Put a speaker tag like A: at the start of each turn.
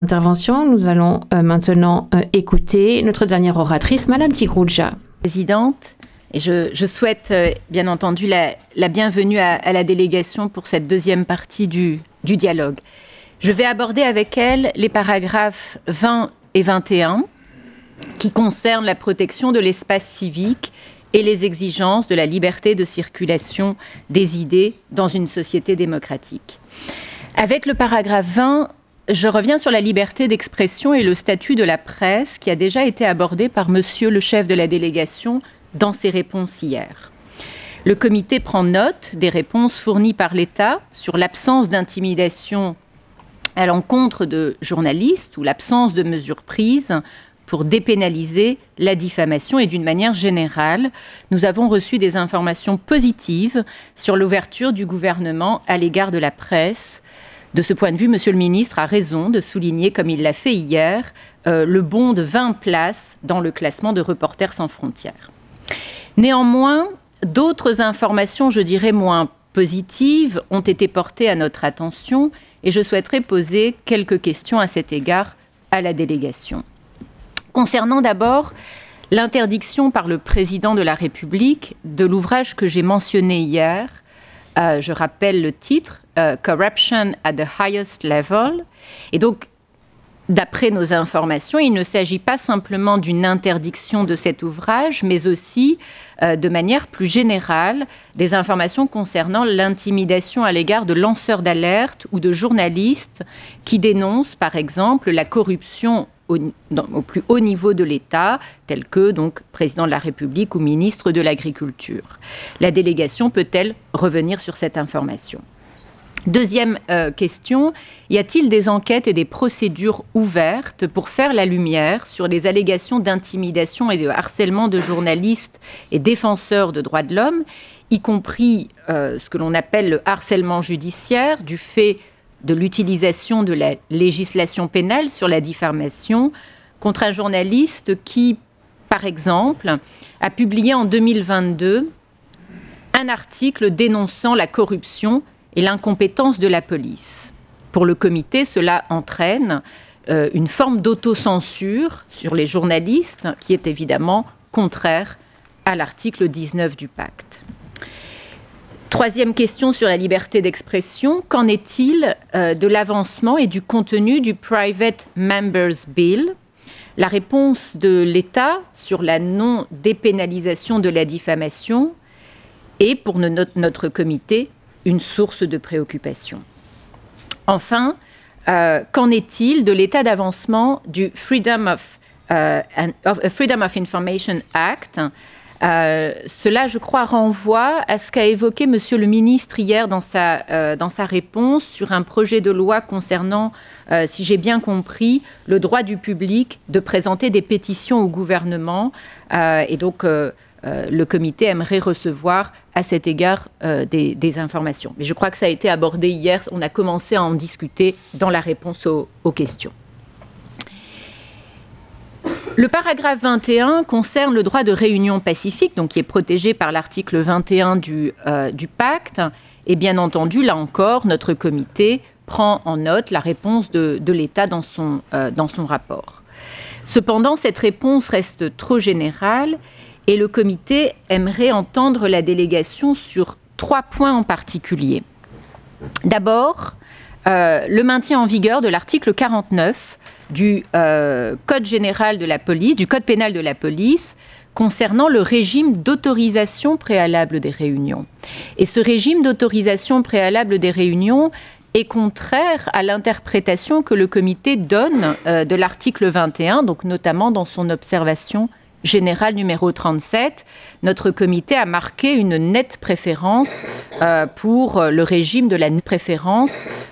A: Intervention. Nous allons maintenant écouter notre dernière oratrice, Madame Tigroudja.
B: Présidente, et je souhaite bien entendu la bienvenue à la délégation pour cette deuxième partie du dialogue. Je vais aborder avec elle les paragraphes 20 et 21 qui concernent la protection de l'espace civique et les exigences de la liberté de circulation des idées dans une société démocratique. Avec le paragraphe 20, je reviens sur la liberté d'expression et le statut de la presse qui a déjà été abordé par monsieur le chef de la délégation dans ses réponses hier. Le comité prend note des réponses fournies par l'État sur l'absence d'intimidation à l'encontre de journalistes ou l'absence de mesures prises pour dépénaliser la diffamation et d'une manière générale, nous avons reçu des informations positives sur l'ouverture du gouvernement à l'égard de la presse. De ce point de vue, monsieur le ministre a raison de souligner, comme il l'a fait hier, le bond de 20 places dans le classement de Reporters sans frontières. Néanmoins, d'autres informations, je dirais moins positives, ont été portées à notre attention et je souhaiterais poser quelques questions à cet égard à la délégation. Concernant d'abord l'interdiction par le président de la République de l'ouvrage que j'ai mentionné hier, je rappelle le titre, Corruption at the Highest Level. Et donc, d'après nos informations, il ne s'agit pas simplement d'une interdiction de cet ouvrage, mais aussi, de manière plus générale, des informations concernant l'intimidation à l'égard de lanceurs d'alerte ou de journalistes qui dénoncent, par exemple, la corruption au plus haut niveau de l'État, tel que donc président de la République ou ministre de l'Agriculture. La délégation peut-elle revenir sur cette information ? Deuxième question, y a-t-il des enquêtes et des procédures ouvertes pour faire la lumière sur les allégations d'intimidation et de harcèlement de journalistes et défenseurs de droits de l'homme, y compris ce que l'on appelle le harcèlement judiciaire, du fait de l'utilisation de la législation pénale sur la diffamation contre un journaliste qui, par exemple, a publié en 2022 un article dénonçant la corruption et l'incompétence de la police. Pour le comité, cela entraîne une forme d'autocensure sur les journalistes qui est évidemment contraire à l'article 19 du pacte. Troisième question sur la liberté d'expression, qu'en est-il de l'avancement et du contenu du Private Members Bill ? La réponse de l'État sur la non-dépénalisation de la diffamation est, pour notre comité, une source de préoccupation. Enfin, qu'en est-il de l'état d'avancement du Freedom of Information Act ? Cela, je crois, renvoie à ce qu'a évoqué monsieur le ministre hier dans sa réponse sur un projet de loi concernant, si j'ai bien compris, le droit du public de présenter des pétitions au gouvernement. Et donc, le comité aimerait recevoir à cet égard des informations. Mais je crois que ça a été abordé hier, on a commencé à en discuter dans la réponse aux questions. Le paragraphe 21 concerne le droit de réunion pacifique, donc qui est protégé par l'article 21 du pacte. Et bien entendu, là encore, notre comité prend en note la réponse de l'État dans son rapport. Cependant, cette réponse reste trop générale et le comité aimerait entendre la délégation sur 3 points en particulier. D'abord, le maintien en vigueur de l'article 49 du Code général de la police, du Code pénal de la police, concernant le régime d'autorisation préalable des réunions. Et ce régime d'autorisation préalable des réunions est contraire à l'interprétation que le comité donne de l'article 21, donc notamment dans son observation générale numéro 37. Notre comité a marqué une nette préférence pour le régime de la préférence